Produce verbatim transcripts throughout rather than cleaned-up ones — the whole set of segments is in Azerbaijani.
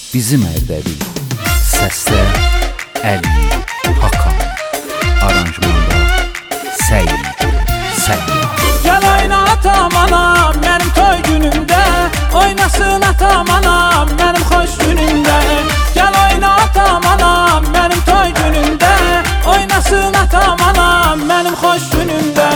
Bizim Ərdəbil. Səsdə Əli Hakan, aranjmanda Səyid Səyyah. Gəl oyna atam anam mənim toy günümdə, oynasın atam anam mənim xoş günümdə. Gəl oyna atam anam mənim toy günümdə, oynasın atam anam mənim xoş günümdə.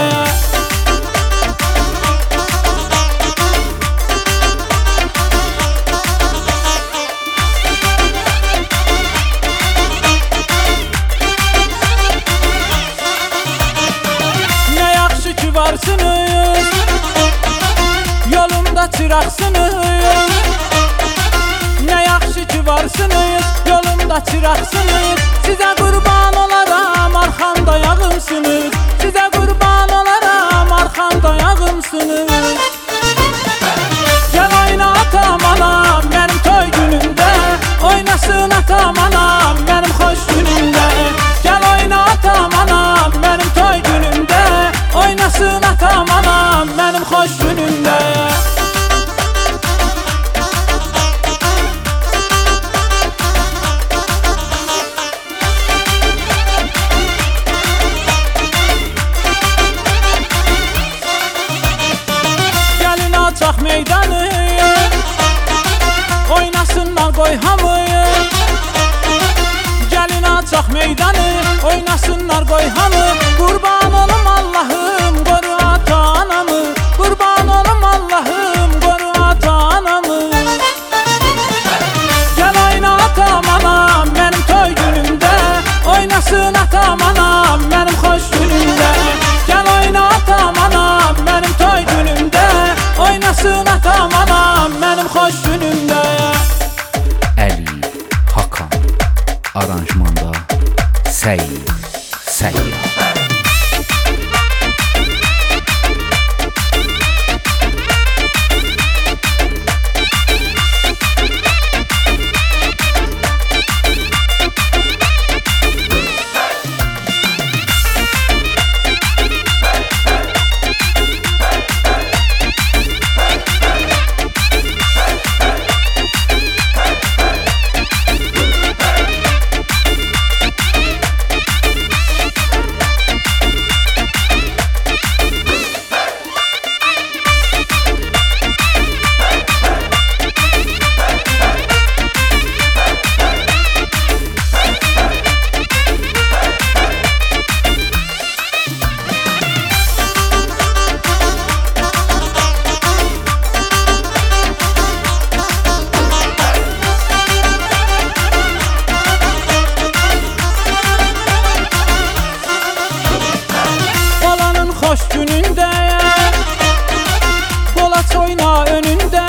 Varsınız, yolumda çıraqsınız. Ne yaxşı ki varsınız, yolumda çıraqsınız. Sizə qurban olaram, arxamda yağımsınız. Sizə qurban olaram, arxamda yağımsınız. Gəl oyna atam anam mənim toy günümdə, oynasın atam anam mənim xoş günümdə. Gəl oyna atam anam mənim toy günümdə, oynasın atam anam mənim xoş günümdə. Gəlin açaq meydanı, oynasınlar qoy hamıyı. Gəlin açaq meydanı, oynasınlar qoy hamı. Qurban olum Allahım, qoru ata anamı. Qurban olum Allahım, qoru ata anamı. Gəl oyna atam anam mənim toy günümdə, oynasın atam anam mənim xoş günümdə. Gəl oyna atam anam mənim toy günümdə, oynasın atam anam mənim xoş günümdə. Əli Hakan, aranjmanda Səyid Səyyah. Xoş günündə, qolaç oyna önündə.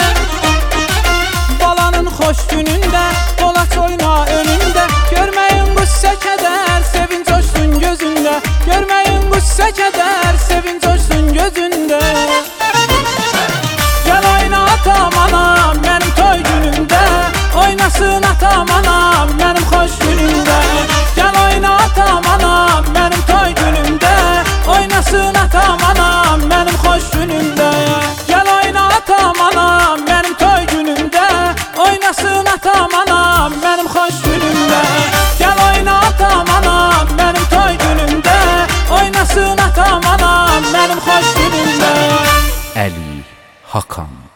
Balanın xoş günündə, qolaç oyna önündə. Görməyin qüssə kədər, sevinç coşsun gözündə. Görməyin qüssə kədər, sevinç coşsun gözündə. Gəl oyna atam anam mənim toy günümdə, oynasın atam anam mənim xoş günümdə. Gəl oyna atam anam mənim toy günümdə, oynasın atam anam mənim xoş günümdə. Gəl oyna atam anam mənim toy günümdə, oynasın atam anam mənim xoş günümdə. Gəl oyna atam anam mənim toy günümdə, oynasın atam anam mənim xoş günümdə. Əli Hakan.